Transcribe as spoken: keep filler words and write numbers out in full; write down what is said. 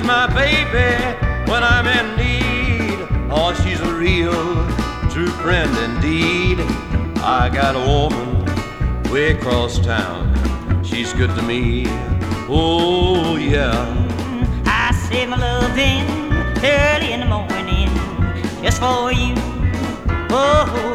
my baby when I'm in need. Oh, she's a real true friend indeed. I got a woman way across town. She's good to me. Oh, yeah. I save my loving early in the morning just for you. Oh,